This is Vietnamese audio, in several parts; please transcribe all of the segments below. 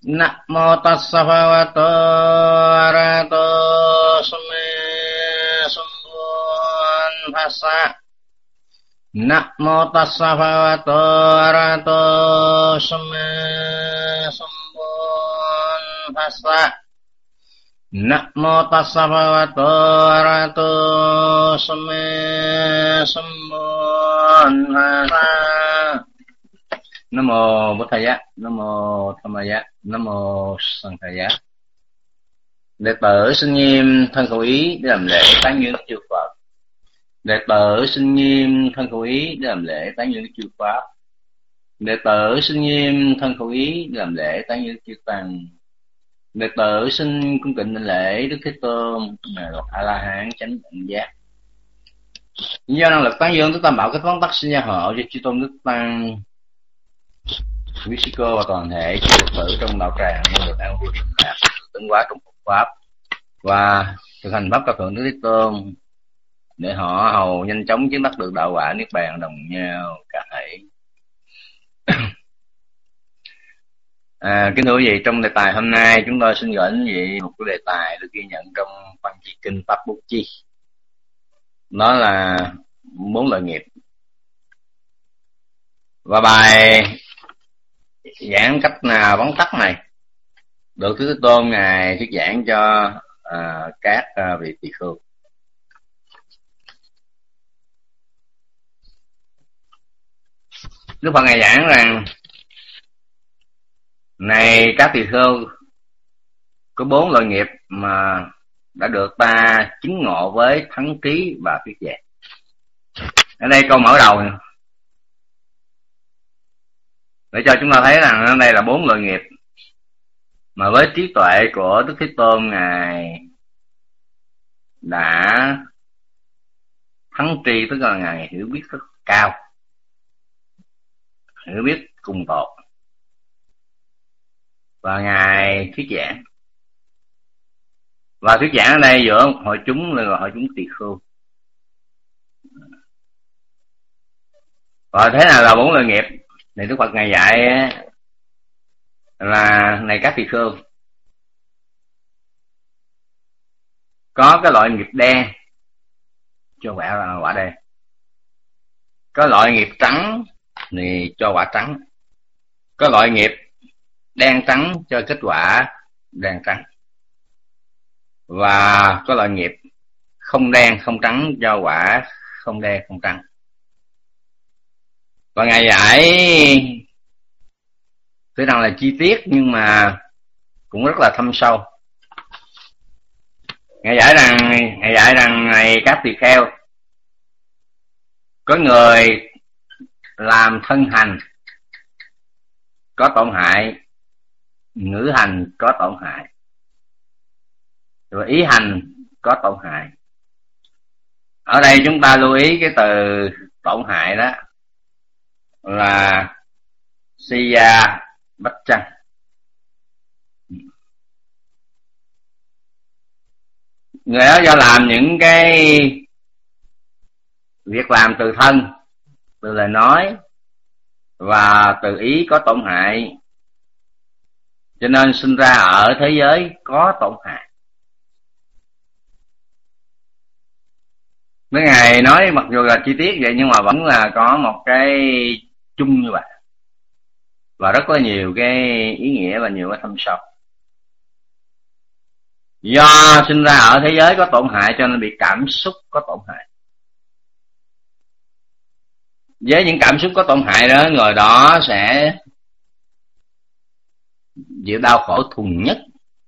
Namo tassa bhagavato arahato sammasambuddhassa. Namo tassa bhagavato arahato sammasambuddhassa. Namo tassa bhagavato arahato sammasambuddhassa. Nam mô Bổn Thầy Giá, Nam mô Tham Giá, Nam mô Sanh Thầy. Đệ tử xin nghiêm thân khẩu ý để làm lễ tán dương chư Phật. Đệ tử xin nghiêm thân khẩu ý để làm lễ tán dương chư Pháp. Đệ tử xin nghiêm thân khẩu ý để làm lễ tán dương chư Tăng. Đệ tử xin cung kính lễ Đức Thế Tôn, ngài Bậc A La Hán chánh đẳng giác. Do năng lực tán dương Đức Tam Bảo cái phóng tắc sinh gia hộ cho chư Tôn Đức Tăng, quý sư cô và toàn thể chư Phật tử trong đạo tràng luôn được an vui hạnh phúc, tấn hóa trong Phật pháp và thực hành pháp cao thượng Đức Thế Tôn để họ hầu nhanh chóng chứng đắc được đạo quả niết bàn đồng nhau cả thảy. Kính thưa quý vị, trong đề tài hôm nay chúng tôi xin gửi đến quý vị một cái đề tài được ghi nhận trong Văn Chi Kinh Pháp Bút Chi. Đó là 4 lợi nghiệp. Và bài giảng cách vắn tắt này được Đức Thế Tôn ngài thuyết giảng cho các vị tỳ khưu. Đức Phật ngài giảng rằng: này các tỳ khưu, có 4 loại nghiệp mà đã được ta chứng ngộ với thắng trí và thuyết giảng. Ở đây câu mở đầu để cho chúng ta thấy rằng ở đây là 4 loại nghiệp mà với trí tuệ của Đức Thế Tôn ngài đã thắng tri, tức là ngài hiểu biết rất cao, hiểu biết cùng tột, và ngài thuyết giảng. Và thuyết giảng ở đây giữa hội chúng là hội chúng tỳ khưu. Và thế nào là 4 loại nghiệp? Thì Đức Phật ngài dạy là: này các tỳ khưu, có cái loại nghiệp đen cho quả đen, có loại nghiệp trắng thì cho quả trắng, có loại nghiệp đen trắng cho kết quả đen trắng, và có loại nghiệp không đen không trắng cho quả không đen không trắng. Và ngài giải tuy rằng là chi tiết nhưng mà cũng rất là thâm sâu. Ngài dạy rằng này các tỳ kheo, có người làm thân hành có tổn hại, ngữ hành có tổn hại, rồi ý hành có tổn hại. Ở đây chúng ta lưu ý cái từ tổn hại đó là siya bách chăng. Người đó do làm những cái việc làm từ thân, từ lời nói và từ ý có tổn hại, cho nên sinh ra ở thế giới có tổn hại. Mấy ngày nói mặc dù là chi tiết vậy nhưng mà vẫn là có một cái chung như vậy, và rất có nhiều cái ý nghĩa và nhiều cái thâm sâu. Do sinh ra ở thế giới có tổn hại cho nên bị cảm xúc có tổn hại. Với những cảm xúc có tổn hại đó, người đó sẽ chịu đau khổ thuần nhất.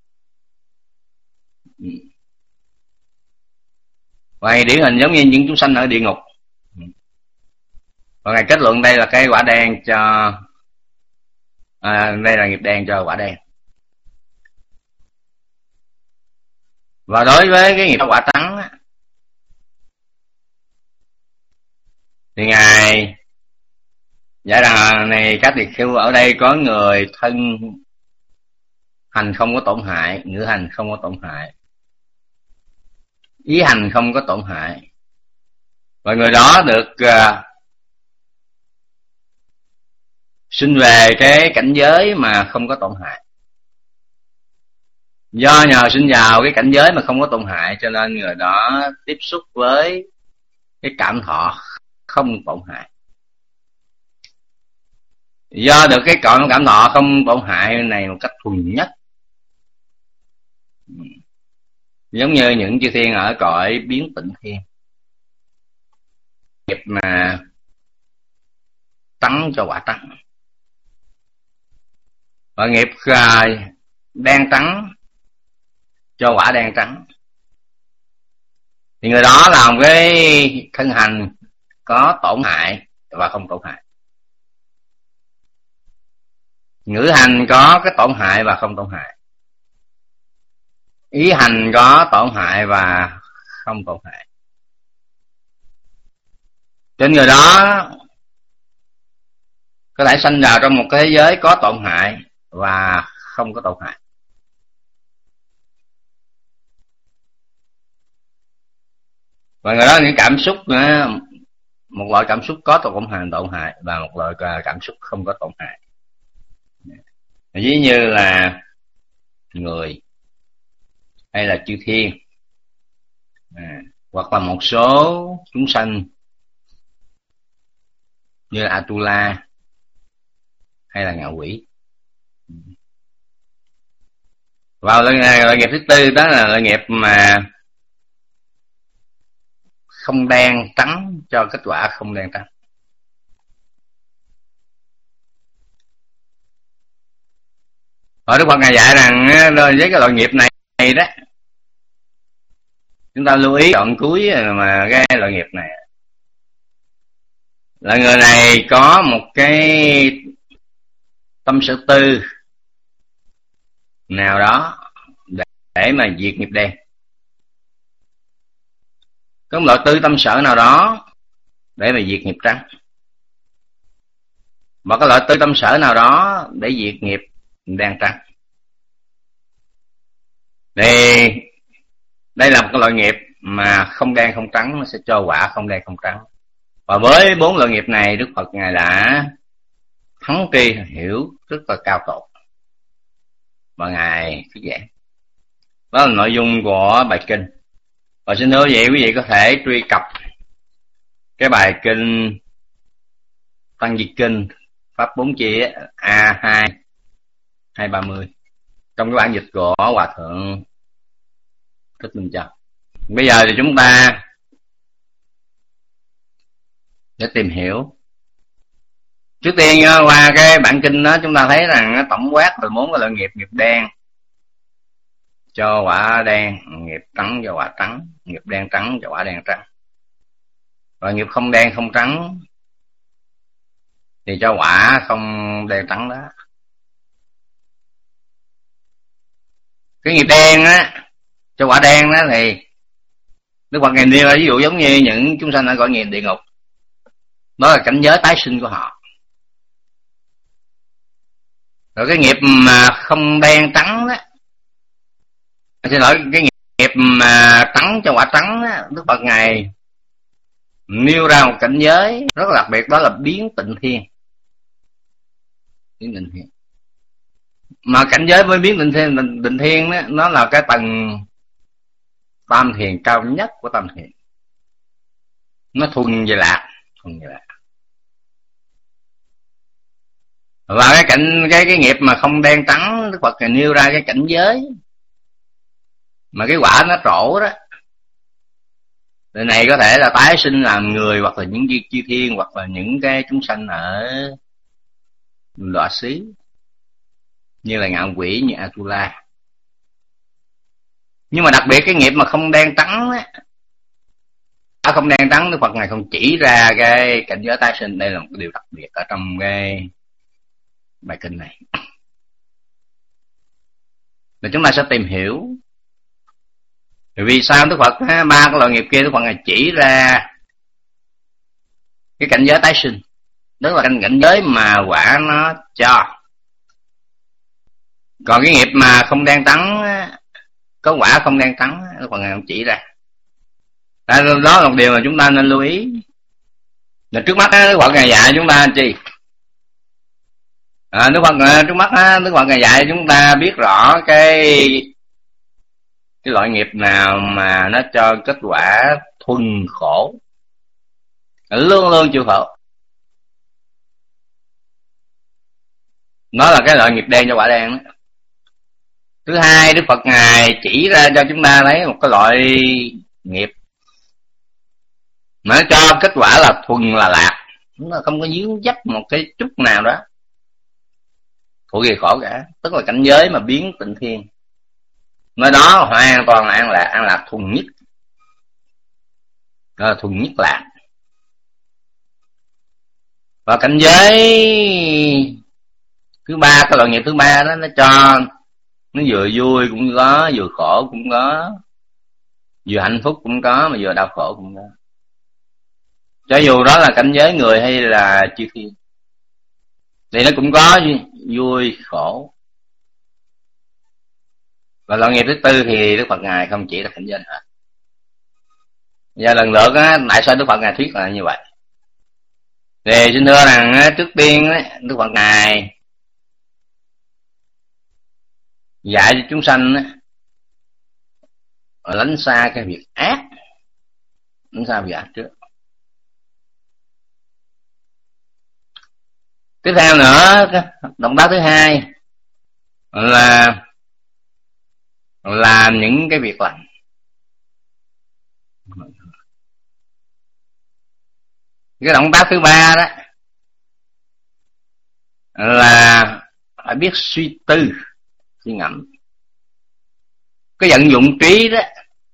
Và điển hình giống như những chúng sanh ở địa ngục. Và ngài kết luận đây là cái quả đen cho đây là nghiệp đen cho quả đen. Và đối với cái nghiệp quả trắng thì ngài giải rằng này các tỳ khưu, ở đây có người thân hành không có tổn hại, ngữ hành không có tổn hại, ý hành không có tổn hại, và người đó được sinh về cái cảnh giới mà không có tổn hại. Do nhờ sinh vào cái cảnh giới mà không có tổn hại, cho nên người đó tiếp xúc với cái cảm thọ không tổn hại. Do được cái cảm thọ không tổn hại này một cách thuần nhất, giống như những chư thiên ở cõi biến tịnh thiên, nghiệp mà trắng cho quả trắng, và nghiệp đen trắng cho quả đen trắng, thì người đó làm cái thân hành có tổn hại và không tổn hại, ngữ hành có cái tổn hại và không tổn hại, ý hành có tổn hại và không tổn hại. Trên người đó có thể sanh vào trong một cái thế giới có tổn hại và không có tổn hại. Và người đó những cảm xúc, một loại cảm xúc có tổn hại và một loại cảm xúc không có tổn hại. Ví như là người hay là chư thiên, hoặc là một số chúng sanh như là Atula hay là ngạ quỷ. Và loại nghiệp thứ tư đó là loại nghiệp mà không đen trắng cho kết quả không đen trắng. Ở Đức Phật Ngài dạy rằng với cái loại nghiệp này đó, chúng ta lưu ý đoạn cuối mà cái loại nghiệp này là người này có một cái tâm sở tư nào đó để mà diệt nghiệp đen, có một loại tư tâm sở nào đó để mà diệt nghiệp trắng, và cái loại tư tâm sở nào đó để diệt nghiệp đen trắng. Thì đây là một cái loại nghiệp mà không đen không trắng, nó sẽ cho quả không đen không trắng. Và với 4 loại nghiệp này, Đức Phật Ngài đã thắng tri hiểu rất là cao tột, và Ngài thuyết giảng. Đó là nội dung của bài kinh. Và xin hứa vậy quý vị có thể truy cập cái bài kinh Tăng Diệt Kinh Pháp 4 chia A2 230 trong cái bản dịch của Hòa Thượng Thích Minh Châu. Bây giờ thì chúng ta để tìm hiểu. Trước tiên qua cái bản kinh đó, chúng ta thấy rằng tổng quát là 4 cái loại nghiệp: nghiệp đen cho quả đen, nghiệp trắng cho quả trắng, nghiệp đen trắng cho quả đen trắng, và nghiệp không đen không trắng thì cho quả không đen trắng đó. Cái nghiệp đen á cho quả đen đó thì Đức Phật Ngài nêu ví dụ giống như những chúng sanh ở cõi nghiệp địa ngục, đó là cảnh giới tái sinh của họ. Rồi cái nghiệp mà không đen trắng đó, xin lỗi, cái nghiệp mà trắng cho quả trắng đó, Đức Phật Ngài nêu ra một cảnh giới rất là đặc biệt, đó là biến tịnh thiên. Biến tịnh thiên, mà cảnh giới với biến tịnh thiên đó, nó là cái tầng tam thiền cao nhất của tam thiền, nó thuần về lạc, thuần về lạc. Và cái nghiệp mà không đen trắng, Đức Phật Ngài nêu ra cái cảnh giới mà cái quả nó trổ đó, người này có thể là tái sinh làm người, hoặc là những chư thiên, hoặc là những cái chúng sanh ở đọa xí như là ngạ quỷ, như Atula. Nhưng mà đặc biệt cái nghiệp mà không đen trắng á, không đen trắng, Đức Phật Ngài không chỉ ra cái cảnh giới tái sinh. Đây là một cái điều đặc biệt ở trong cái bài kinh này, và chúng ta sẽ tìm hiểu vì sao Đức Phật 3 cái loại nghiệp kia Đức Phật Ngài chỉ ra cái cảnh giới tái sinh, đó là cảnh giới mà quả nó cho. Còn cái nghiệp mà không đen trắng, có quả không đen trắng, Đức Phật Ngài không chỉ ra. Đó là một điều mà chúng ta nên lưu ý. Là trước mắt Đức Phật Ngài dạy chúng ta chi? Trước mắt Đức Phật Ngài dạy chúng ta biết rõ cái cái loại nghiệp nào mà nó cho kết quả thuần khổ, luôn luôn chịu khổ, nó là cái loại nghiệp đen cho quả đen đó. Thứ hai, Đức Phật Ngài chỉ ra cho chúng ta thấy một cái loại nghiệp mà nó cho kết quả là thuần là lạc, nó không có dướng dấp một cái chút nào đó thuộc về khổ cả, tức là cảnh giới mà biến tịnh thiên, nơi đó hoàn toàn là an lạc thuần nhất, thuần nhất lạc. Và cảnh giới thứ ba, cái loại nghiệp thứ ba đó, nó cho nó vừa vui cũng có, vừa khổ cũng có, vừa hạnh phúc cũng có, mà vừa đau khổ cũng có, cho dù đó là cảnh giới người hay là chư thiên, thì nó cũng có vui khổ. Và loại nghiệp thứ tư thì Đức Phật Ngài không chỉ là cảnh giới hết. Và lần lượt á, tại sao Đức Phật Ngài thuyết là như vậy? Thì xin thưa rằng trước tiên Đức Phật Ngài dạy cho chúng sanh lánh xa cái việc ác, lánh xa việc ác trước. Tiếp theo nữa, động tác thứ hai là làm những cái việc lành. Cái động tác thứ ba đó là phải biết suy tư, suy ngẫm, cái vận dụng trí đó,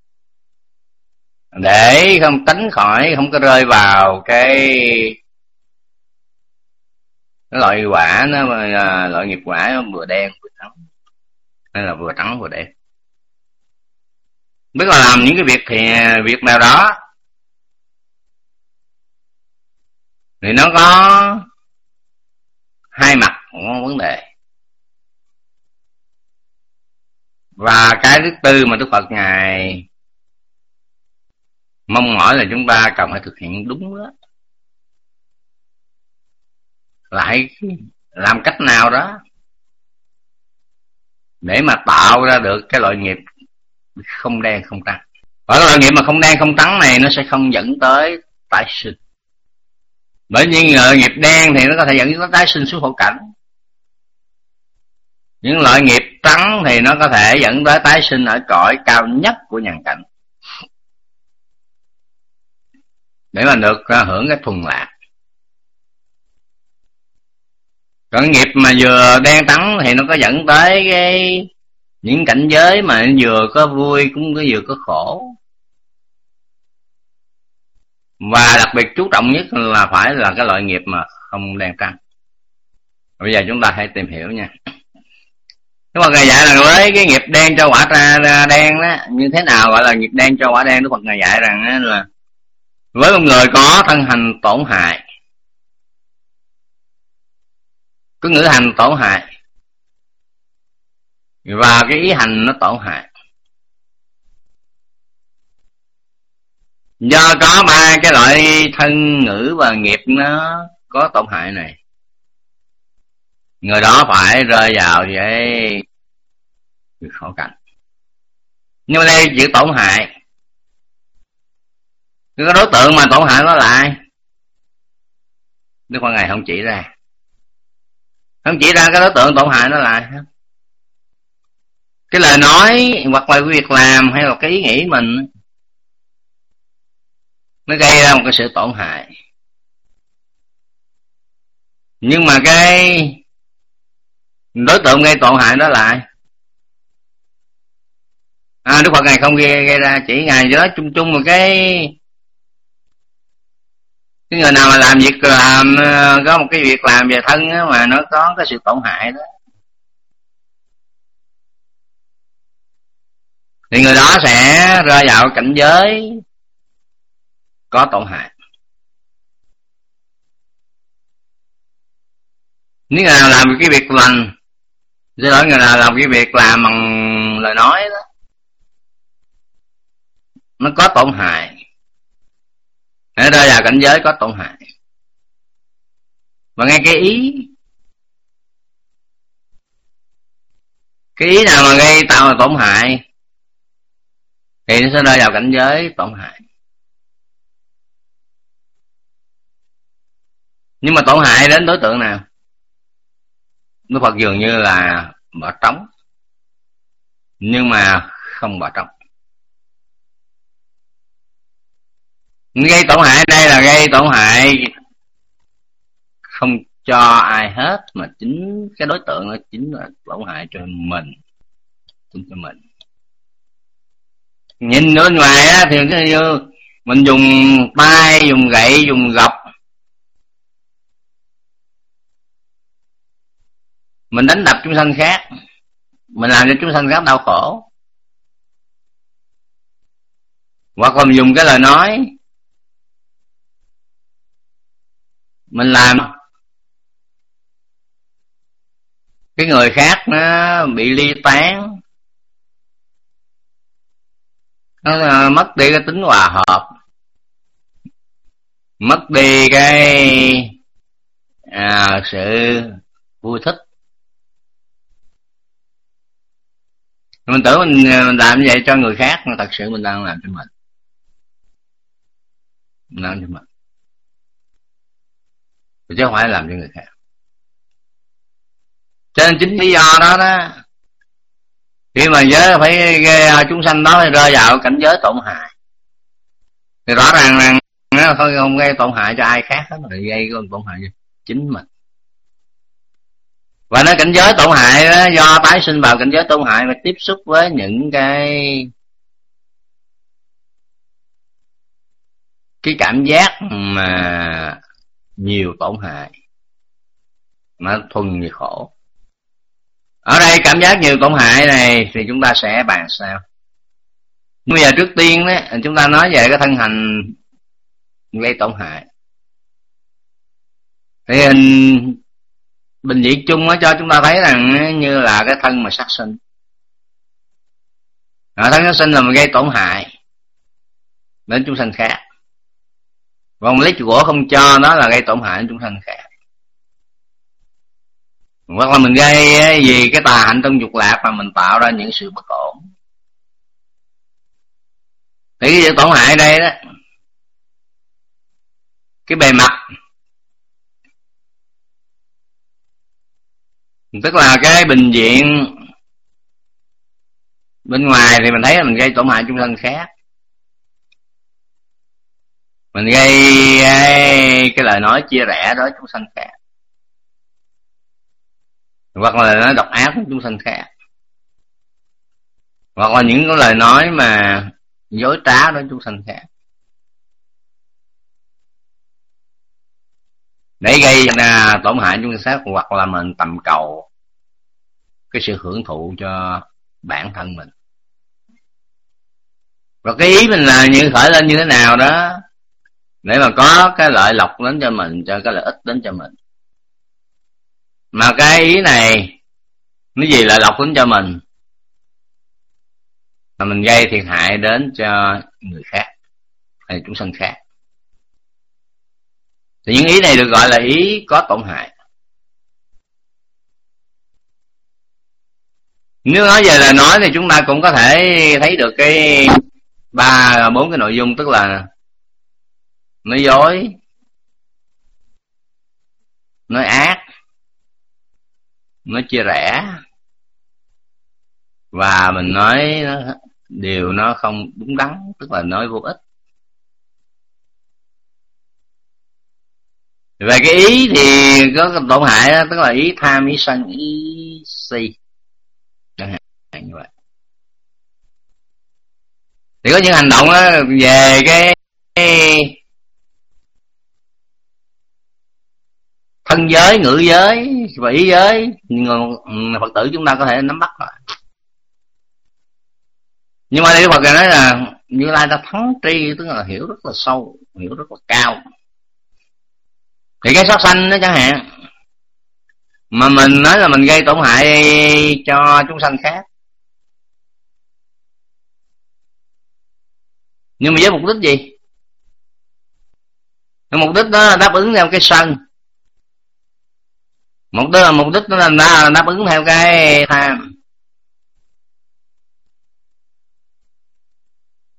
để không tránh khỏi, không có rơi vào cái loại quả nó là loại nghiệp quả vừa đen vừa trắng, hay là vừa trắng vừa đen. Biết là làm những cái việc thì việc nào đó thì nó có hai mặt của vấn đề. Và cái thứ tư mà Đức Phật Ngài mong mỏi là chúng ta cần phải thực hiện đúng đó, là hãy làm cách nào đó để mà tạo ra được cái loại nghiệp không đen không trắng. Và cái loại nghiệp mà không đen không trắng này nó sẽ không dẫn tới tái sinh. Bởi vì loại nghiệp đen thì nó có thể dẫn tới tái sinh xuống khổ cảnh. Những loại nghiệp trắng thì nó có thể dẫn tới tái sinh ở cõi cao nhất của nhàn cảnh, để mà được hưởng cái thuần lạc. Còn nghiệp mà vừa đen trắng thì nó có dẫn tới những cảnh giới mà vừa có vui cũng vừa có khổ. Và đặc biệt chú trọng nhất là phải là cái loại nghiệp mà không đen trắng. Bây giờ chúng ta hãy tìm hiểu nha. Đức Phật Ngài dạy rằng với cái nghiệp đen cho quả ra đen đó, như thế nào gọi là nghiệp đen cho quả đen? Đức Phật Ngài dạy rằng là với một người có thân hành tổn hại, có ngữ hành tổn hại, và cái ý hành nó tổn hại. Do có ba cái loại thân ngữ và nghiệp nó có tổn hại này, người đó phải rơi vào vậy khổ cảnh. Nhưng mà đây chữ tổn hại, cái đối tượng mà tổn hại nó lại Đức Phật Ngài không chỉ ra, không chỉ ra cái đối tượng tổn hại nó là cái lời nói hoặc là cái việc làm hay là cái ý nghĩ mình, nó gây ra một cái sự tổn hại. Nhưng mà cái đối tượng gây tổn hại đó lại Đức Phật Ngài không gây ra, chỉ Ngài cho đó chung chung một cái người nào mà làm việc làm có một cái việc làm về thân đó, mà nó có cái sự tổn hại đó, thì người đó sẽ rơi vào cảnh giới có tổn hại. Nếu người nào làm cái việc lành, do đó người nào làm cái việc làm bằng lời nói đó, nó có tổn hại, nó rơi vào cảnh giới có tổn hại. Và ngay cái ý nào mà gây tạo ra tổn hại thì nó sẽ rơi vào cảnh giới tổn hại. Nhưng mà tổn hại đến đối tượng nào? Đức Phật dường như là bỏ trống, nhưng mà không bỏ trống. Gây tổn hại đây là gây tổn hại không cho ai hết, mà chính cái đối tượng nó chính là tổn hại cho mình, chính cho mình. Nhìn ở bên ngoài á, thì cái như mình dùng tay, dùng gậy, dùng gọc, mình đánh đập chúng sanh khác, mình làm cho chúng sanh khác đau khổ. Hoặc là mình dùng cái lời nói, mình làm cái người khác nó bị ly tán, nó mất đi cái tính hòa hợp, mất đi cái sự vui thích. Mình tưởng mình làm như vậy cho người khác, mà thật sự mình đang làm cho mình. Mình làm cho mình, chứ không phải làm cho người khác. Cho nên chính lý do đó đó, khi mà giới phải chúng sanh đó phải rơi vào cảnh giới tổn hại, thì rõ ràng là nó không gây tổn hại cho ai khác hết, mà gây tổn hại cho chính mình. Và nó cảnh giới tổn hại đó, do tái sinh vào cảnh giới tổn hại và tiếp xúc với những cái cảm giác mà nhiều tổn hại, mà thuần về khổ. Ở đây cảm giác nhiều tổn hại này thì chúng ta sẽ bàn sao. Nhưng bây giờ trước tiên đó, chúng ta nói về cái thân hành gây tổn hại. Thì hình bình dị chung nó cho chúng ta thấy rằng như là cái thân mà sát sinh. Thân sát sinh là mình gây tổn hại đến chúng sanh khác. Còn lấy của không cho đó là gây tổn hại đến chúng sanh khác. Hoặc là mình gây vì cái tà hạnh trong dục lạc mà mình tạo ra những sự bất ổn. Thì cái sự tổn hại đây đó, cái bề mặt, tức là cái bình diện bên ngoài thì mình thấy là mình gây tổn hại chúng sanh khác. Mình gây cái lời nói chia rẽ đối với chúng sanh khác, hoặc là nói độc ác với chúng sanh khác, hoặc là những cái lời nói mà dối trá đối với chúng sanh khác, để gây tổn hại chúng sanh khác, hoặc là mình tầm cầu cái sự hưởng thụ cho bản thân mình. Và cái ý mình là như khởi lên như thế nào đó để mà có cái lợi lộc đến cho mình, cho cái lợi ích đến cho mình. Mà cái ý này nó gì lợi lộc đến cho mình mà mình gây thiệt hại đến cho người khác hay chúng sanh khác, thì những ý này được gọi là ý có tổn hại. Nếu nói về lời nói thì chúng ta cũng có thể thấy được cái 3-4 cái nội dung, tức là nói dối, nói ác, nói chia rẽ, và mình nói điều nó không đúng đắn, tức là nói vô ích. Về cái ý thì có cái tổn hại đó, tức là ý tham, ý sân, ý si, chẳng hạn như vậy. Thì có những hành động đó về cái thân giới, ngữ giới và ý giới, Phật tử chúng ta có thể nắm bắt rồi. Nhưng mà đây Phật nói là Như Lai ta thắng tri, tức là hiểu rất là sâu, hiểu rất là cao. Thì cái sát sanh đó chẳng hạn, mà mình nói là mình gây tổn hại cho chúng sanh khác, nhưng mà với mục đích gì? Cái mục đích đó là đáp ứng theo cái sân, mục đích nó là đáp ứng theo cái tham.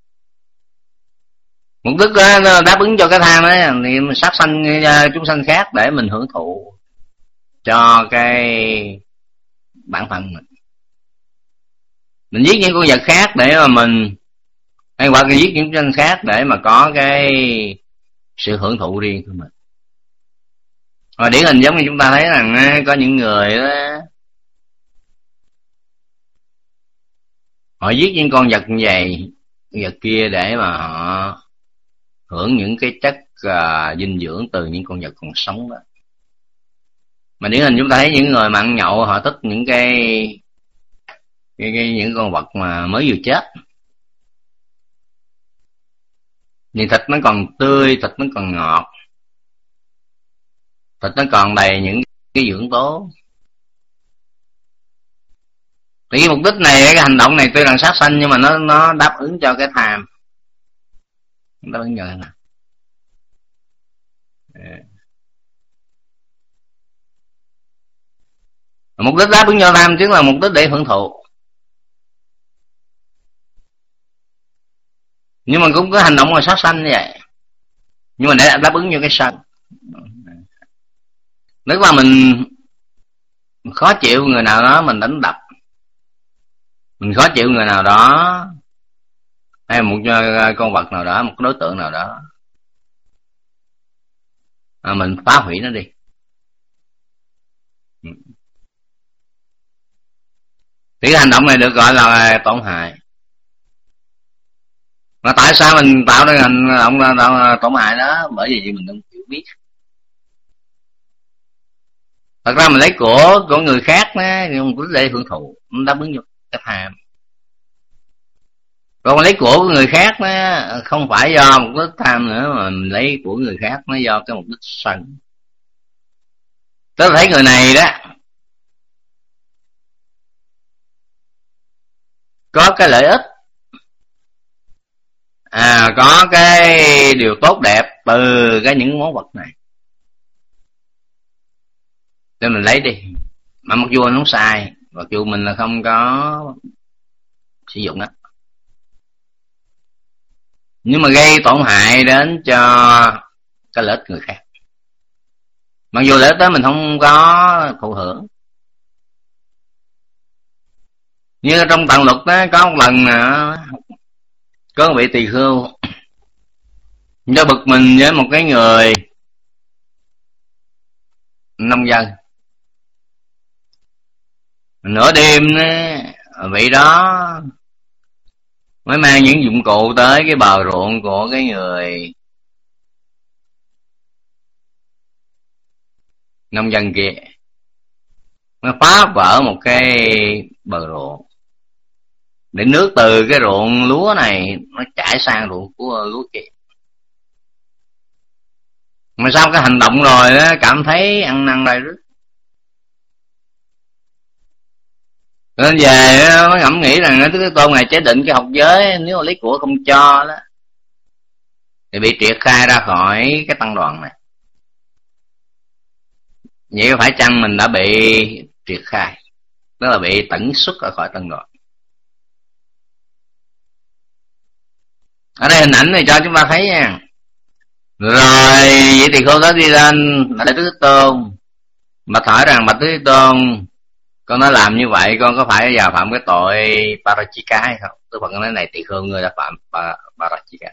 Mục đích đó, nó đáp ứng cho cái tham ấy, thì mình sát sanh chúng sanh khác để mình hưởng thụ cho cái bản thân mình giết những con vật khác để mà mình, hay hoặc là giết những chúng sanh khác để mà có cái sự hưởng thụ riêng của mình. Và điển hình giống như chúng ta thấy rằng có những người đó, họ giết những con vật như vậy, vật kia để mà họ hưởng những cái chất dinh dưỡng từ những con vật còn sống đó. Mà điển hình chúng ta thấy những người mà ăn nhậu, họ thích những những con vật mà mới vừa chết, nhưng thịt nó còn tươi, thịt nó còn ngọt, thịt nó còn đầy những cái dưỡng tố. Thì cái mục đích này, cái hành động này tuy là sát sanh nhưng mà nó đáp ứng cho cái tham, đáp ứng cho cái nào. Mục đích đáp ứng cho tham chính là mục đích để hưởng thụ. Nhưng mà cũng có hành động là sát sanh như vậy, nhưng mà để đáp ứng cho cái sân. Nếu mà mình khó chịu người nào đó mình đánh đập, mình khó chịu người nào đó, hay một con vật nào đó, một đối tượng nào đó, mình phá hủy nó đi, thì cái hành động này được gọi là tổn hại. Mà tại sao mình tạo ra hành động tổn hại đó? Bởi vì mình không hiểu biết. Thật ra mình lấy của người khác nhưng cũng để hưởng thụ, nó đáp ứng cho cái tham. Còn lấy của người khác không phải do mục đích tham nữa, mà mình lấy của người khác nó do cái mục đích sân. Tức là thấy người này đó có cái lợi ích, có cái điều tốt đẹp từ những món vật này, cho mình lấy đi. Mà mặc dù nó không sai, mặc dù mình là không có sử dụng đó, nhưng mà gây tổn hại đến cho cái lợi ích người khác. Mặc dù lợi ích đó mình không có thụ hưởng. Như trong Tạng Luật đó, có một lần có một vị tỳ khưu do bực mình với một cái người nông dân. Nửa đêm vị đó mới mang những dụng cụ tới cái bờ ruộng của cái người nông dân kia, nó phá vỡ một cái bờ ruộng để nước từ cái ruộng lúa này nó chảy sang ruộng của lúa kia. Mà sau cái hành động rồi đó, cảm thấy ăn năn rai rứt, nên về nó ngẫm nghĩ rằng Đức Thế Tôn này chế định cái học giới, nếu mà lấy của không cho đó thì bị triệt khai ra khỏi cái tăng đoàn này. Vậy phải chăng mình đã bị triệt khai, tức là bị tẩn xuất ra khỏi tăng đoàn? Ở đây hình ảnh này cho chúng ta thấy nha. Rồi vậy thì cô đó đi lên Đại Đức Thế Tôn mà hỏi rằng bạch Thế Tôn, con đã làm như vậy con có phải vào phạm cái tội Parachika hay không? Đức Phật nói này tỳ khưu, ngươi đã phạm Parachika.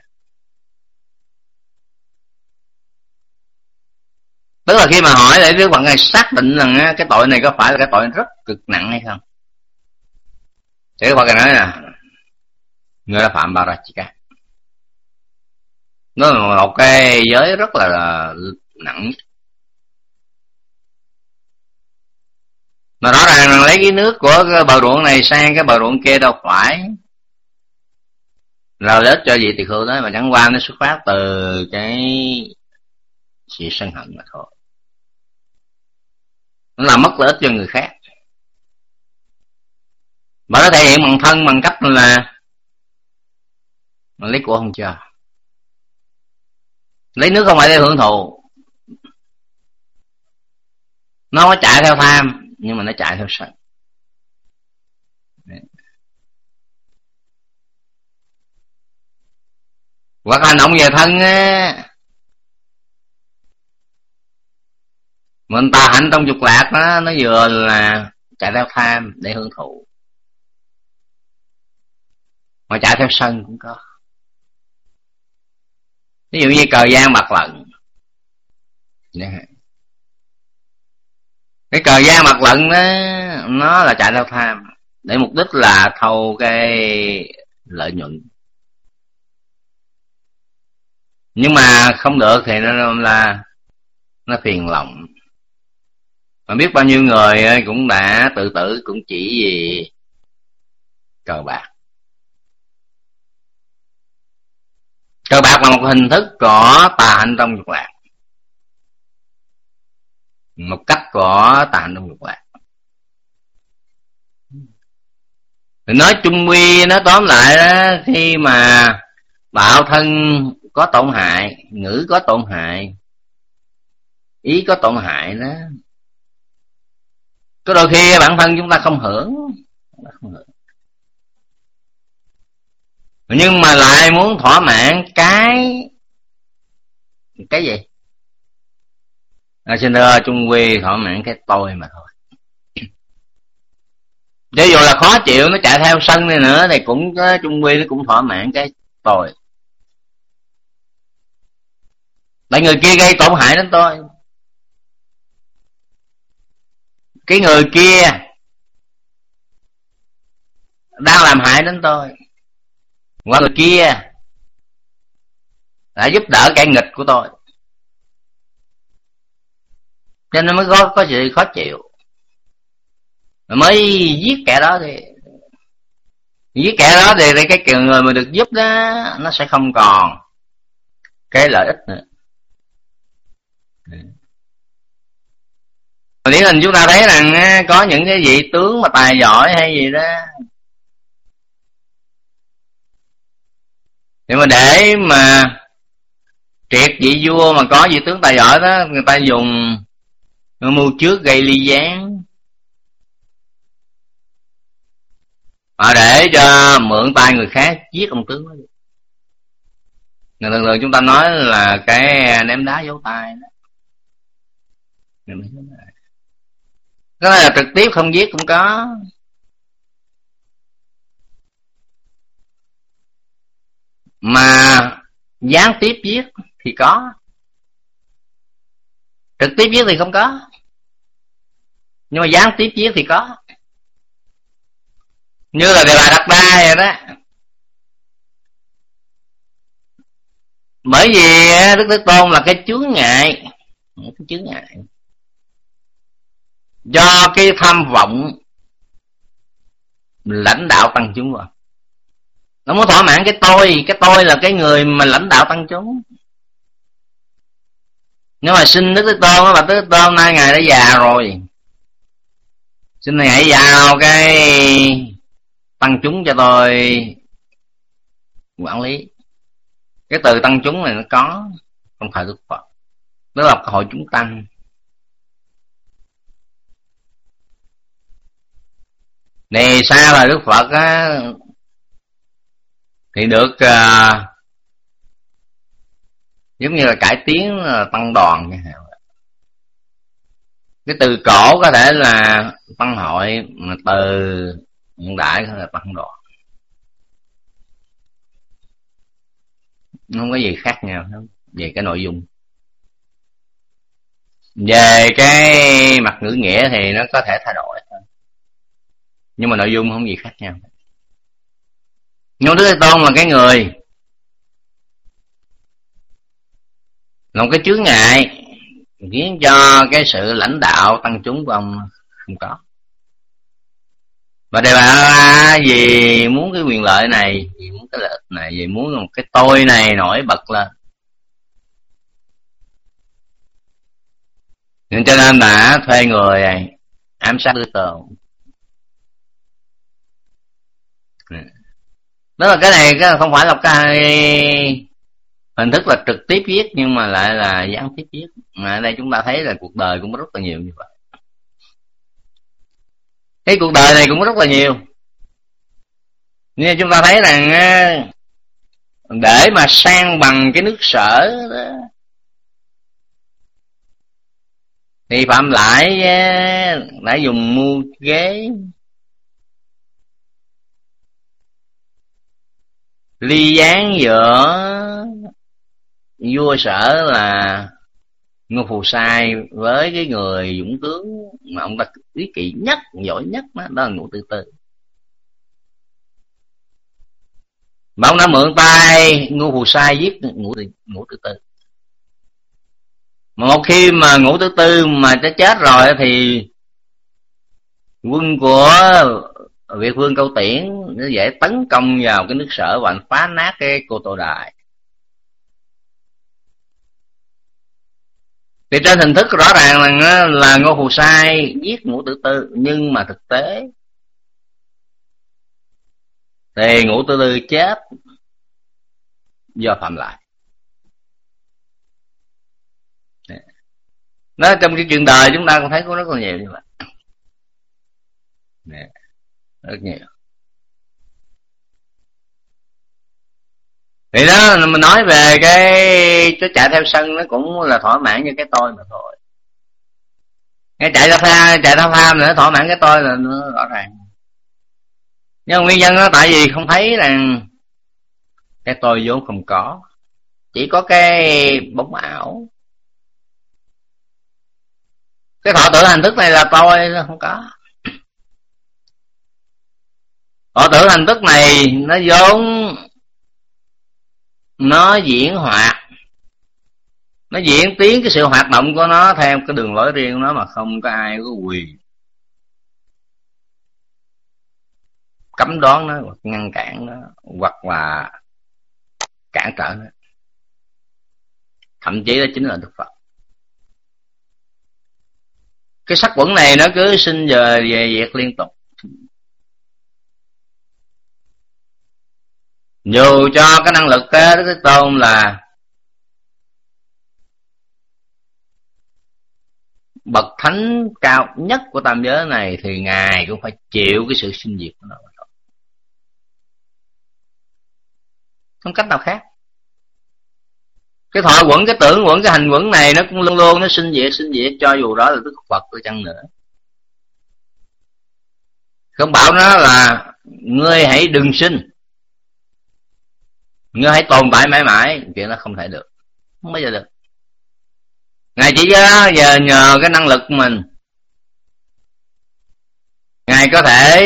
Tức là khi mà hỏi để Đức Phật này xác định rằng cái tội này có phải là cái tội rất cực nặng hay không, thì Đức Phật này nói là ngươi đã phạm Parachika. Nó là một cái giới rất là nặng. Mà rõ ràng lấy cái nước của cái bờ ruộng này sang cái bờ ruộng kia đâu phải rồi lợi ích cho gì tỳ khưu đó, mà chẳng qua nó xuất phát từ cái sự sân hận mà thôi. Nó làm mất lợi ích cho người khác. Mà nó thể hiện bằng thân, bằng cách là lấy của không cho. Lấy nước không phải để hưởng thụ, nó có chạy theo tham nhưng mà nó chạy theo sân. hoặc hành động về thân á, mình tà hạnh trong dục lạc đó, nó vừa là chạy theo tham để hưởng thụ, mà chạy theo sân cũng có. Ví dụ như cờ gian bạc lận, cái cờ gian bạc lận đó, nó là chạy theo tham để mục đích là thâu cái lợi nhuận, nhưng mà không được thì nó phiền lòng. Mà biết bao nhiêu người cũng đã tự tử cũng chỉ vì cờ bạc. Cờ bạc là một hình thức của tà hạnh trong dục lạc, một cách của tà hạnh trong dục lạc. Thì nói chung quy, nói tóm lại đó, khi mà đạo thân có tổn hại, ngữ có tổn hại, ý có tổn hại đó, có đôi khi bản thân chúng ta không hưởng. Nhưng mà lại muốn thỏa mãn cái gì? Xin thưa chung quy, thỏa mãn cái tôi mà thôi. Cho dù là khó chịu, nó chạy theo sân này nữa thì cũng chung quy nó cũng thỏa mãn cái tôi. Tại người kia gây tổn hại đến tôi, cái người kia đang làm hại đến tôi, hoặc người kia đã giúp đỡ kẻ nghịch của tôi, cho nên mới có sự khó chịu, mới giết kẻ đó. Thì giết kẻ đó thì cái kiểu người mà được giúp đó nó sẽ không còn cái lợi ích nữa. Điển hình chúng ta thấy rằng có những cái vị tướng mà tài giỏi hay gì đó, nhưng mà để mà triệt vị vua mà có vị tướng tài giỏi đó, người ta dùng mưu trước gây ly gián, mà để cho mượn tay người khác giết ông tướng đó. Thường thường chúng ta nói là cái ném đá giấu tay đó. Cái này là trực tiếp không giết cũng có, mà gián tiếp giết thì có, trực tiếp giết thì không có, nhưng mà gián tiếp giết thì có. Như là đề bài đặt đa vậy đó. Bởi vì Đức Thế Tôn là cái chướng ngại, do cái tham vọng lãnh đạo tăng chúng rồi. Nó muốn thỏa mãn cái tôi là cái người mà lãnh đạo tăng chúng. Nhưng mà xin Đức Thế Tôn đó, là Đức Thế Tôn nay Ngài đã già rồi, xin Ngài hãy vào cái tăng chúng cho tôi quản lý. Cái từ tăng chúng này nó có trong thời Đức Phật, đó là hội chúng tăng. Này xa là Đức Phật á, thì được giống như là cải tiến tăng đoàn. Cái từ cổ có thể là tăng hội, mà từ hiện đại là tăng đoàn, không có gì khác nhau hết về cái nội dung. Về cái mặt ngữ nghĩa thì nó có thể thay đổi, nhưng mà nội dung không gì khác nhau. Nhưng Đức Thế Tôn là cái người là một cái chướng ngại khiến cho cái sự lãnh đạo tăng chúng của ông không có. Và đề bà vì muốn cái quyền lợi này, vì muốn cái lợi ích này, vì muốn một cái tôi này nổi bật lên, nên cho nên đã thuê người ám sát Đức Tôn. Đó là cái này không phải là cái hình thức là trực tiếp giết, nhưng mà lại là gián tiếp giết. Mà ở đây chúng ta thấy là cuộc đời cũng rất là nhiều như vậy. Cái cuộc đời này cũng rất là nhiều. Nhưng chúng ta thấy rằng để mà sang bằng cái nước Sở đó, thì Phạm Lại đã dùng mưu kế ly gián giữa vua Sở là Ngô Phù Sai với cái người dũng tướng mà ông ta ý kỵ nhất, giỏi nhất, đó là Ngũ Tử Tư. Mà ông đã mượn tay Ngô Phù Sai giết Ngũ Tử Tư. Mà một khi mà Ngũ Tử Tư mà đã chết rồi thì quân của Việt Vương Câu Tiễn nó dễ tấn công vào cái nước Sở và phá nát cái Cô Tô Đài. Thì trên hình thức rõ ràng là Ngô Phù Sai giết Ngũ Tử Tư, nhưng mà thực tế thì Ngũ Tử Tư chết do Phạm Lại. Nó trong cái chuyện đời chúng ta cũng thấy có rất là nhiều như vậy. Rất nhiều. Thì đó mình nói về cái chạy theo sân, nó cũng là thỏa mãn như cái tôi mà thôi. Cái chạy theo tham nữa thỏa mãn cái tôi là nó rõ ràng. Nhưng nguyên nhân đó tại vì không thấy rằng cái tôi vốn không có, chỉ có cái bóng ảo. Cái thọ tưởng hành thức này là tôi, nó không có. Thọ tưởng hành thức này nó vốn nó diễn hoạt, nó diễn tiến cái sự hoạt động của nó theo cái đường lối riêng của nó, mà không có ai có quyền cấm đoán nó, hoặc ngăn cản nó, hoặc là cản trở nó. Thậm chí đó chính là Đức Phật. Cái sắc quẩn này nó cứ sinh giờ về diệt liên tục. Dù cho cái năng lực cái Tôn là bậc thánh cao nhất của tam giới này, thì Ngài cũng phải chịu cái sự sinh diệt của nó. Không cách nào khác. Cái thọ quẩn, cái tưởng quẩn, cái hành quẩn này nó cũng luôn luôn nó sinh diệt cho dù đó là Đức Phật của chăng nữa. Không bảo nó là ngươi hãy đừng sinh, ngươi hãy tồn tại mãi mãi, chuyện đó không thể được, không bao giờ được. Ngài chỉ giờ nhờ cái năng lực của mình, Ngài có thể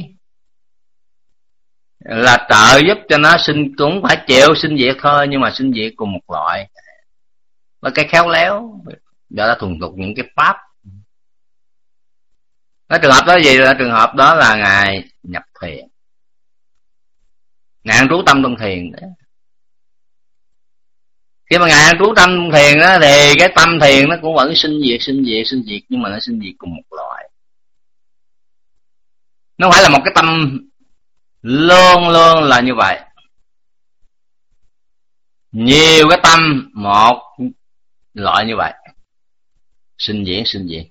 là trợ giúp cho nó sinh, cũng phải chịu sinh diệt thôi, nhưng mà sinh diệt cùng một loại, và cái khéo léo, do đã thuần thục những cái pháp. Cái trường hợp đó gì là trường hợp đó là Ngài nhập thiền, Ngài an trú tâm trong thiền đó. Khi mà Ngài an trú tâm trong thiền đó, thì cái tâm thiền nó cũng vẫn sinh diệt, nhưng mà nó sinh diệt cùng một loại. Nó không phải là một cái tâm luôn luôn là như vậy. Nhiều cái tâm một loại như vậy, sinh diệt.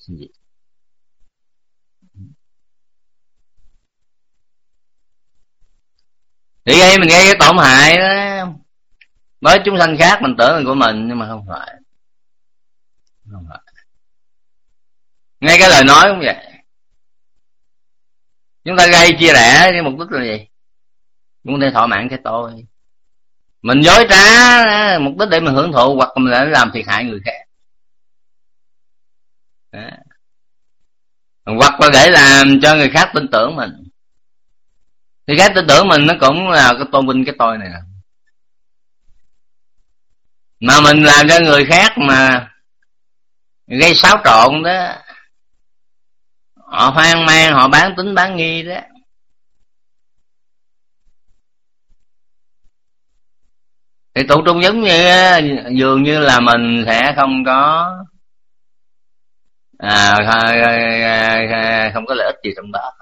Thì gây mình gây cái tổn hại đó với chúng sanh khác, mình tưởng là của mình, nhưng mà không phải. Ngay cái lời nói cũng vậy. Chúng ta gây chia rẽ cái mục đích là gì? Chúng ta thỏa mãn cái tôi. Mình dối trá mục đích để mình hưởng thụ, hoặc mình lại làm thiệt hại người khác. Đó. Hoặc là để làm cho người khác tin tưởng mình. Người khác tin tưởng mình nó cũng là cái tôn vinh cái tôi này nè. Mà mình làm cho người khác mà gây xáo trộn đó, họ hoang mang, họ bán tín bán nghi đó, thì tụ trung giống như dường như là mình sẽ không có không có lợi ích gì trong đó.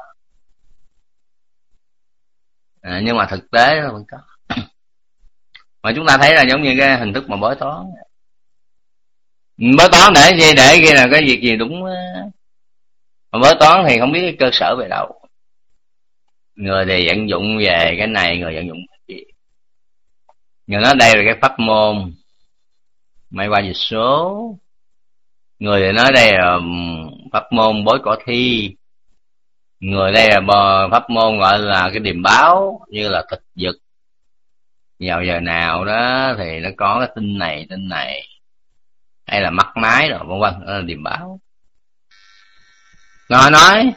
Nhưng mà thực tế nó vẫn có. Mà chúng ta thấy là giống như cái hình thức mà bói toán. Bói toán để gì? Để ghi là cái việc gì đúng. Mà bói toán thì không biết cái cơ sở về đâu. Người thì vận dụng về cái này, người vận dụng cái gì. Người nói đây là cái pháp môn may qua dịch số, người thì nói đây là pháp môn bói cỏ thi, người đây là pháp môn gọi là cái điềm báo, như là thực dực, vào giờ nào đó thì nó có cái tin này, hay là mắc mái rồi vân vân, đó là điềm báo. Rồi nói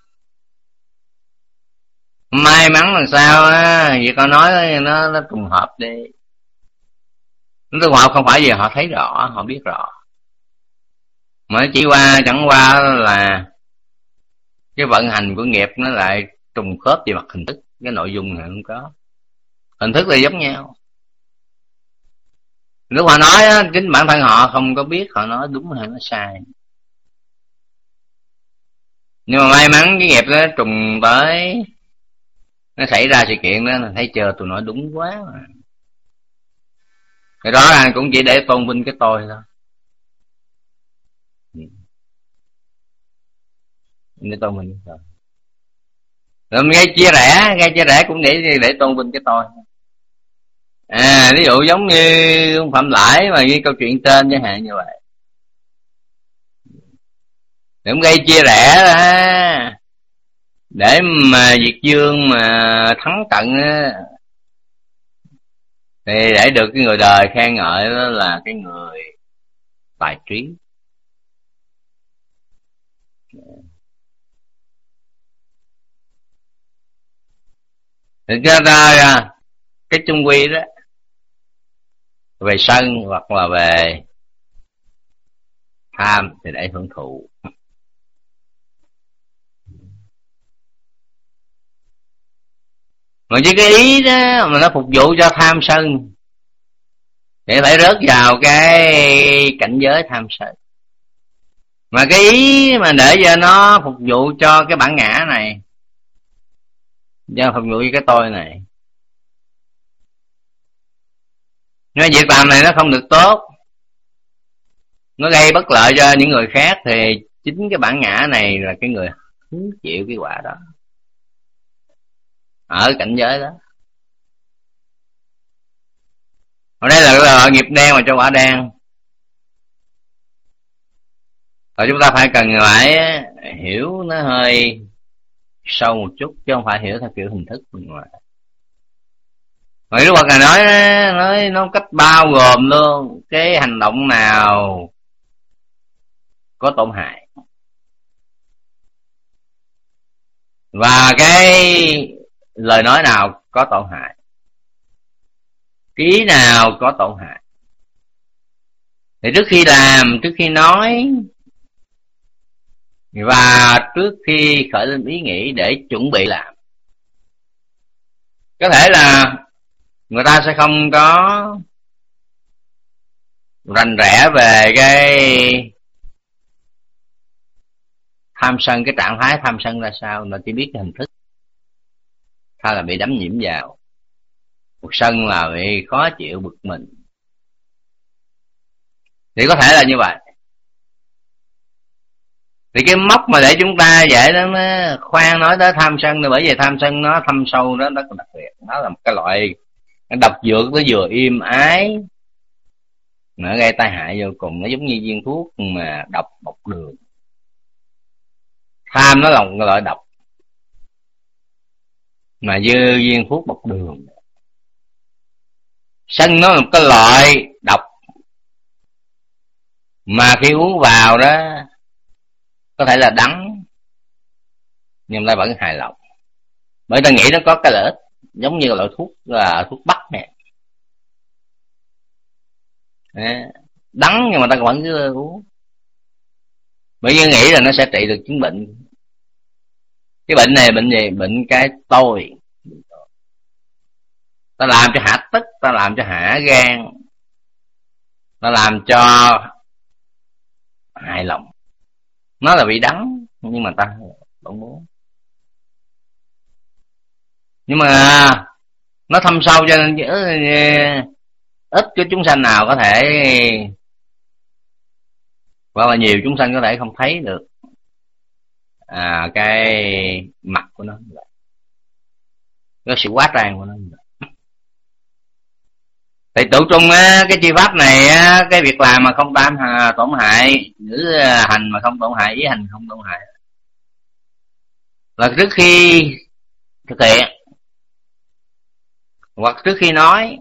may mắn làm sao á, vậy con nói nó trùng hợp đi. Nó trùng hợp không phải vì họ thấy rõ, họ biết rõ, mà chẳng qua là cái vận hành của nghiệp nó lại trùng khớp về mặt hình thức, cái nội dung này không có, hình thức là giống nhau. Lúc họ nói á, chính bản thân họ không có biết họ nói đúng hay nó sai, nhưng mà may mắn cái nghiệp đó trùng tới, nó xảy ra sự kiện đó, thấy chưa, tôi nói đúng quá mà. Cái đó là cũng chỉ để tôn vinh cái tôi thôi, để tôn vinh cái tôi. Rồi gây chia rẽ cũng để tôn vinh cái tôi. Ví dụ giống như ông Phạm Lãi mà như câu chuyện trên chẳng hạn như vậy, để ông gây chia rẽ ra, để mà Việt Dương mà thắng trận á, thì để được cái người đời khen ngợi đó là cái người tài trí. Thì ra cái chung quy đó, về sân hoặc là về tham thì để hưởng thụ. Mà chứ cái ý đó mà nó phục vụ cho tham sân để phải rớt vào cái cảnh giới tham sân. Mà cái ý mà để cho nó phục vụ cho cái bản ngã này, cho phục vụ cho cái tôi này, nếu việc làm này nó không được tốt, nó gây bất lợi cho những người khác, thì chính cái bản ngã này là cái người hứng chịu cái quả đó ở cảnh giới đó. Ở đây là loại nghiệp đen mà cho quả đen. Rồi chúng ta cần phải hiểu nó hơi sâu một chút, chứ không phải hiểu theo kiểu hình thức bên ngoài. Rồi Đức Phật là nói nó cách bao gồm luôn, cái hành động nào có tổn hại và cái lời nói nào có tổn hại, cái ý nào có tổn hại. Thì trước khi làm, trước khi nói và trước khi khởi lên ý nghĩ để chuẩn bị làm, có thể là người ta sẽ không có rành rẽ về cái tham sân, cái trạng thái tham sân ra sao, nó chỉ biết cái hình thức, hay là bị đắm nhiễm vào một sân là bị khó chịu bực mình, thì có thể là như vậy. Thì cái mốc mà để chúng ta dễ nó khoan nói tới tham sân là bởi vì tham sân nó thâm sâu, đó rất là đặc biệt. Nó là một cái loại độc dược, nó vừa im ái, nó gây tai hại vô cùng. Nó giống như viên thuốc mà độc bọc đường. Tham nó là một loại độc mà như viên thuốc bọc đường. Sân nó là một cái loại độc mà khi uống vào đó có thể là đắng, nhưng ta vẫn hài lòng, bởi ta nghĩ nó có cái lợi ích, giống như loại thuốc là thuốc bắc nè, đắng nhưng mà ta vẫn cứ uống, bởi vì nghĩ là nó sẽ trị được chứng bệnh. Cái bệnh này bệnh gì? Bệnh cái tôi. Ta làm cho hạ tức, ta làm cho hạ gan, ta làm cho hài lòng. Nó là bị đắng nhưng mà ta vẫn muốn. Nhưng mà nó thâm sâu cho nên ít cái chúng sanh nào có thể, hoặc là nhiều chúng sanh có thể không thấy được cái mặt của nó, cái sự quá trang của nó. Thì tụ trung cái chi pháp này cái việc làm mà không tổn hại, ngữ hành mà không tổn hại, ý hành không tổn hại, là trước khi thực hiện hoặc trước khi nói.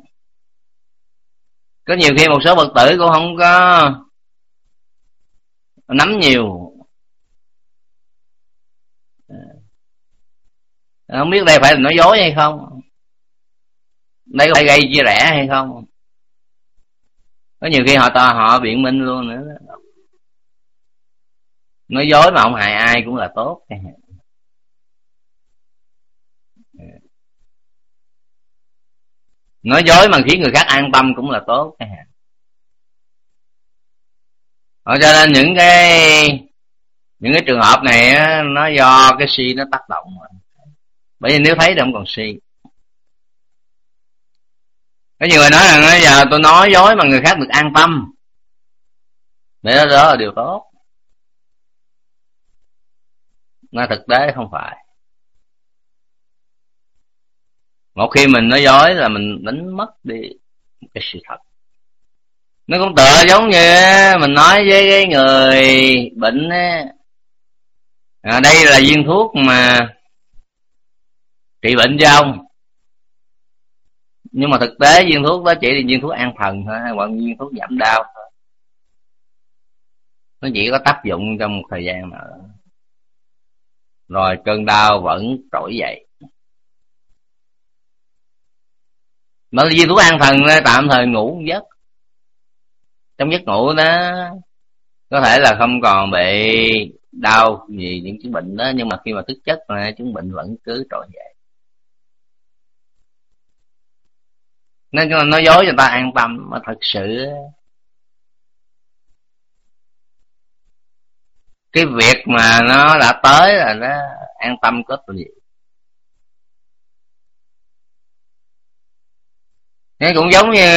Có nhiều khi một số Phật tử cũng không có nắm nhiều, không biết đây phải là nói dối hay không, đây có phải gây chia rẽ hay không. Có nhiều khi họ biện minh luôn nữa. Nói dối mà không hại ai cũng là tốt. Nói dối mà khiến người khác an tâm cũng là tốt. Cho nên những cái trường hợp này nó do cái si nó tác động. Bởi vì nếu thấy thì không còn si. Có nhiều người nói rằng giờ tôi nói dối mà người khác được an tâm, để đó là điều tốt. Nó thực tế không phải. Một khi mình nói dối là mình đánh mất đi cái sự thật. Nó cũng tựa giống như mình nói với cái người bệnh đây là viên thuốc mà trị bệnh cho ông, nhưng mà thực tế viên thuốc đó chỉ là viên thuốc an thần thôi, hoặc viên thuốc giảm đau thôi. Nó chỉ có tác dụng trong một thời gian nào đó, rồi cơn đau vẫn trỗi dậy. Nó viên thuốc an thần tạm thời ngủ một giấc, trong giấc ngủ đó có thể là không còn bị đau gì những chứng bệnh đó, nhưng mà khi mà thức giấc là chứng bệnh vẫn cứ trỗi dậy. Nên nói dối cho người ta an tâm, mà thật sự cái việc mà nó đã tới là nó an tâm có gì. Nó cũng giống như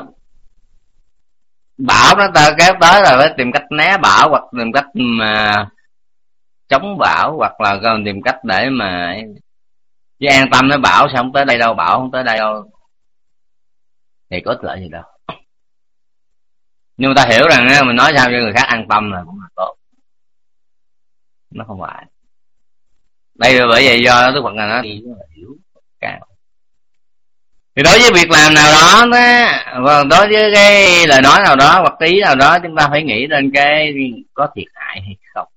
bão nó kéo tới là phải tìm cách né bão, hoặc tìm cách mà chống bão, hoặc là còn tìm cách để mà chứ an tâm nói bão sao không tới đây đâu, bão không tới đây đâu thì có ích lợi gì đâu. Nhưng mà ta hiểu rằng mình nói sao cho người khác an tâm là cũng là tốt. Nó không phải. Đây là bởi vậy do Đức Phật là nó đi rất là hiểu cao. Thì đối với việc làm nào đó, và đối với cái lời nói nào đó hoặc ý nào đó, chúng ta phải nghĩ đến cái có thiệt hại hay không.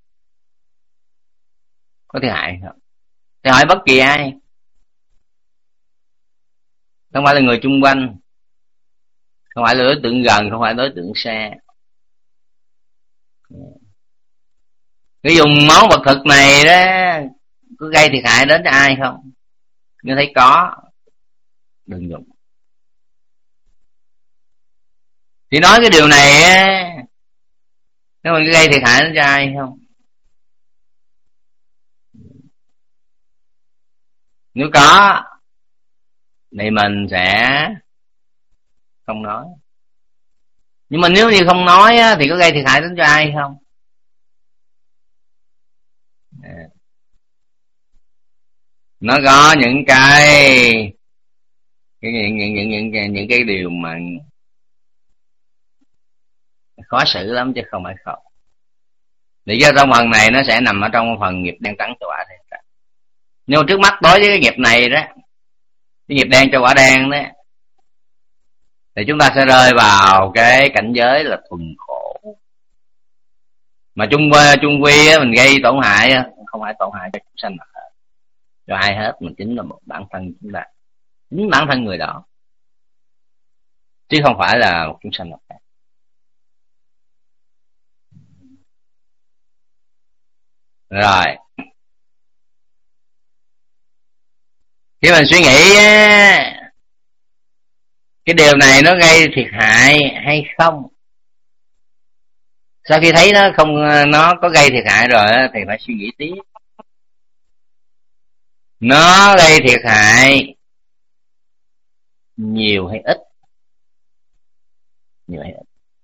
Có thiệt hại hay không? Thì hỏi bất kỳ ai, không phải là người chung quanh, không phải là đối tượng gần, không phải đối tượng xa. Cái dùng món vật thực này đó có gây thiệt hại đến cho ai không? Nếu thấy có, đừng dùng. Thì nói cái điều này nếu mình gây thiệt hại đến cho ai không? Nếu có thì mình sẽ không nói. Nhưng mà nếu như không nói thì có gây thiệt hại đến cho ai không? Nó có những những cái điều mà khó xử lắm chứ không phải không. Để do trong phần này nó sẽ nằm ở trong phần nghiệp đen trắng cho quả đen. Nhưng mà trước mắt đối với cái nghiệp này đó, cái nghiệp đen cho quả đen đó, thì chúng ta sẽ rơi vào cái cảnh giới là thuần khổ. Mà chung quy mình gây tổn hại, không phải tổn hại cho chúng sanh nào hết, cho ai hết, mình chính là một bản thân chúng ta, chính bản thân người đó, chứ không phải là một chúng sanh nào khác. Rồi khi mình suy nghĩ cái điều này nó gây thiệt hại hay không, sau khi thấy nó có gây thiệt hại rồi thì phải suy nghĩ tiếp. Nó gây thiệt hại nhiều hay ít? Nhiều hay ít?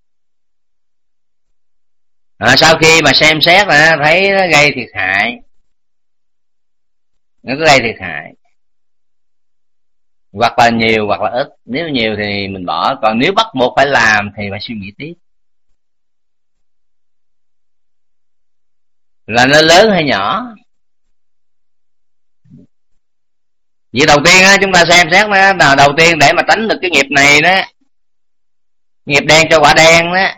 Sau khi mà xem xét thấy nó gây thiệt hại, nó có gây thiệt hại, hoặc là nhiều hoặc là ít. Nếu nhiều thì mình bỏ, còn nếu bắt buộc phải làm thì phải suy nghĩ tiếp là nó lớn hay nhỏ. Vậy đầu tiên á, chúng ta xem xét nó đầu tiên để mà tránh được cái nghiệp này đó, nghiệp đen cho quả đen đó,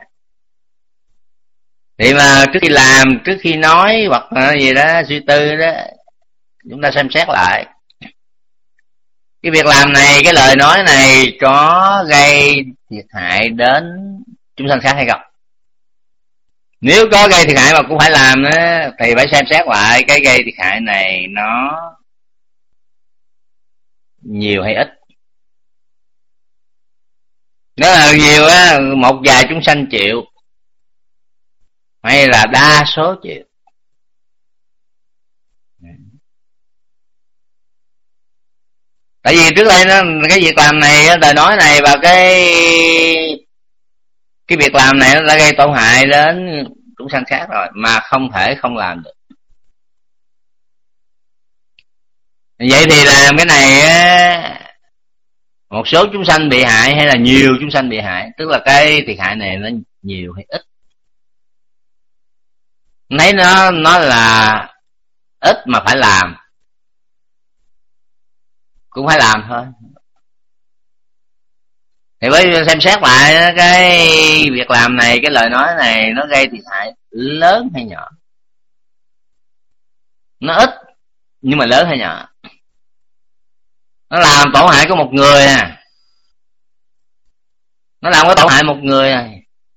thì mà trước khi làm, trước khi nói hoặc là gì đó suy tư đó, chúng ta xem xét lại cái việc làm này, cái lời nói này có gây thiệt hại đến chúng sanh khác hay không. Nếu có gây thiệt hại mà cũng phải làm đó, thì phải xem xét lại cái gây thiệt hại này nó nhiều hay ít. Nếu là nhiều á, một vài chúng sanh chịu, hay là đa số chịu. Tại vì trước đây nó cái việc làm này, lời nói này và cái việc làm này nó đã gây tổn hại đến chúng sanh khác rồi, mà không thể không làm được. Vậy thì làm cái này một số chúng sanh bị hại hay là nhiều chúng sanh bị hại, tức là cái thiệt hại này nó nhiều hay ít. Thấy nó là ít mà phải làm, cũng phải làm thôi. Thì với xem xét lại cái việc làm này, cái lời nói này nó gây thiệt hại lớn hay nhỏ. Nó ít nhưng mà lớn hay nhỏ. Nó làm tổn hại có một người à, nó làm có tổn hại một người à,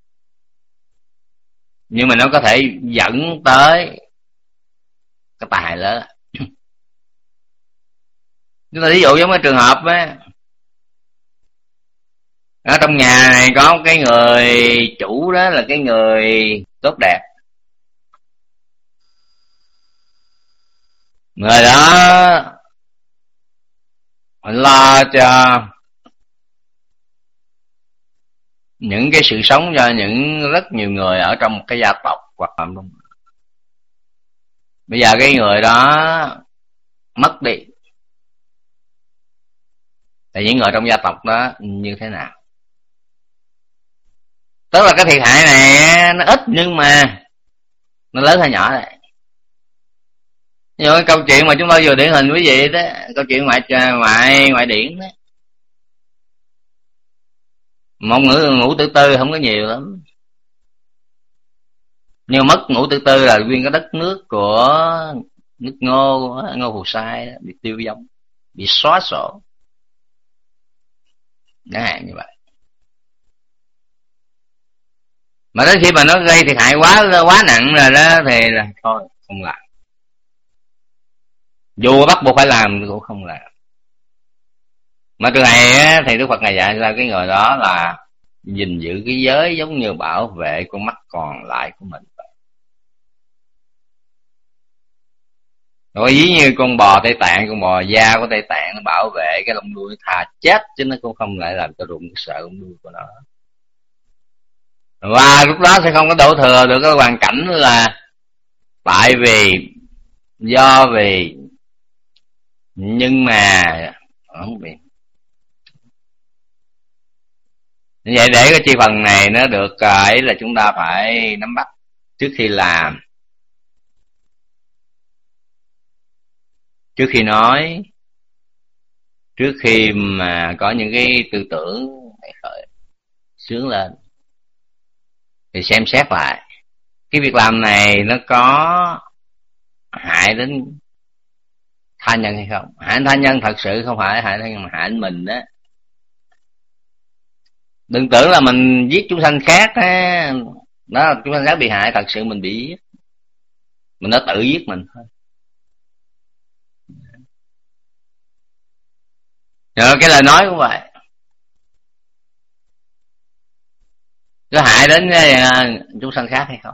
nhưng mà nó có thể dẫn tới cái tai hại lớn. Chúng ta ví dụ giống cái trường hợp á, ở trong nhà này có cái người chủ đó là cái người tốt đẹp, người đó lo cho những cái sự sống cho rất nhiều người ở trong một cái gia tộc hoặc là bây giờ cái người đó mất đi, thì những người trong gia tộc đó như thế nào? Tức là cái thiệt hại này nó ít nhưng mà nó lớn hay nhỏ đấy. Ví dụ cái câu chuyện mà chúng ta vừa điển hình quý vị đó, câu chuyện ngoại điển đó, một ngũ tử tư không có nhiều lắm, nhưng mất ngũ tử tư là nguyên cái đất nước của nước Ngô Phù Sai đó, bị tiêu vong, bị xóa sổ, chẳng hạn như vậy. Mà đến khi mà nó gây thiệt hại quá nặng rồi đó thì là thôi không làm, dù bắt buộc phải làm thì cũng không làm. Mà từ này thì Đức Phật ngài dạy ra cái người đó là gìn giữ cái giới giống như bảo vệ con mắt còn lại của mình. Rồi ví như con bò Tây Tạng, con bò da của Tây Tạng nó bảo vệ cái lông đuôi, thà chết chứ nó cũng không lại làm cho rụng sợ lông đuôi của nó. Và lúc đó sẽ không có đổ thừa được cái hoàn cảnh là tại vì do vì nhưng mà không biết. Như vậy để cái chi phần này nó được ấy là chúng ta phải nắm bắt trước khi làm, trước khi nói, trước khi mà có những cái tư tưởng khởi sướng lên, thì xem xét lại cái việc làm này nó có hại đến tha nhân hay không. Hại tha nhân thật sự không phải hại tha nhân mà hại mình đó. Đừng tưởng là mình giết chúng sanh khác á, đó chúng sanh khác bị hại, thật sự mình bị giết, mình đã tự giết mình thôi. Rồi cái lời nói cũng vậy, có hại đến chúng sanh khác hay không.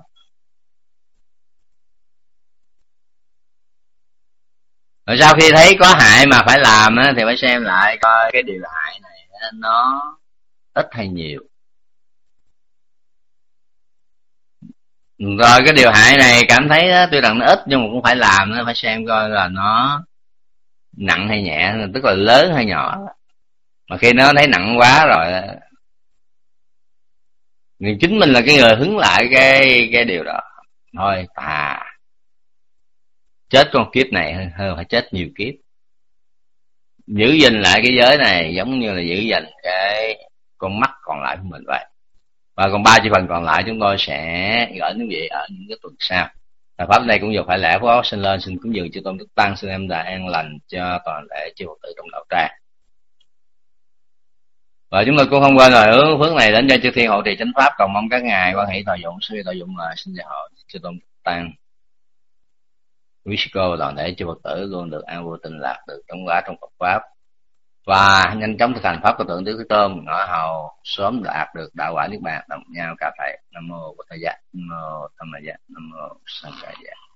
Rồi sau khi thấy có hại mà phải làm á, thì phải xem lại coi cái điều hại này nó ít hay nhiều. Rồi cái điều hại này cảm thấy tuy rằng nó ít nhưng mà cũng phải làm, phải xem coi là nó nặng hay nhẹ, tức là lớn hay nhỏ. Mà khi nó thấy nặng quá rồi thì chính mình là cái người hứng lại cái điều đó. Thôi chết con kiếp này hơn phải chết nhiều kiếp. Giữ gìn lại cái giới này giống như là giữ gìn cái con mắt còn lại của mình vậy. Và còn 3 chi phần còn lại chúng tôi sẽ gửi quý vị ở những cái tuần sau. Bài pháp này cũng vừa phải lẽ của sinh lên xin cúng dường chư tôn đức tăng, xin em đại an lành cho toàn thể chư Phật tử trong đạo tràng. Và chúng tôi cũng không quên lời hướng phước này đến cho chư thiên hộ trì chánh pháp, cầu mong các ngài quan hỷ thọ dụng, suy thọ dụng mà xin gia hộ chư tôn đức tăng. Wish cô toàn thể chư Phật tử luôn được an vui tinh lạc, được tấn hóa trong Phật pháp và nhanh chóng thực hành pháp của thượng tướng Thế Tôn, ngõ hầu sớm đạt được đạo quả niết bàn đồng nhau cả thầy. Nam mô Bổn Thầy, Nam mô Tham Gia, Nam mô Sanh Ca.